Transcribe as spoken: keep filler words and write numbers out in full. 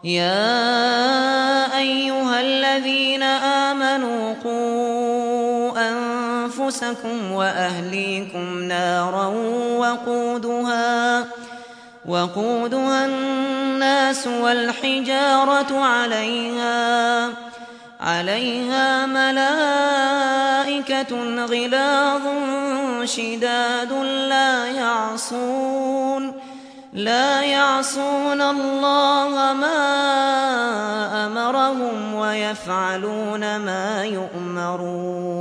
يا أيها الذين آمنوا قوا أنفسكم وأهليكم نارا وقودها وقودها الناس والحجارة عليها عليها ملائكة غلاظ شداد لا يعصون لا يعصون الله ما أمرهم ويفعلون ما يؤمرون.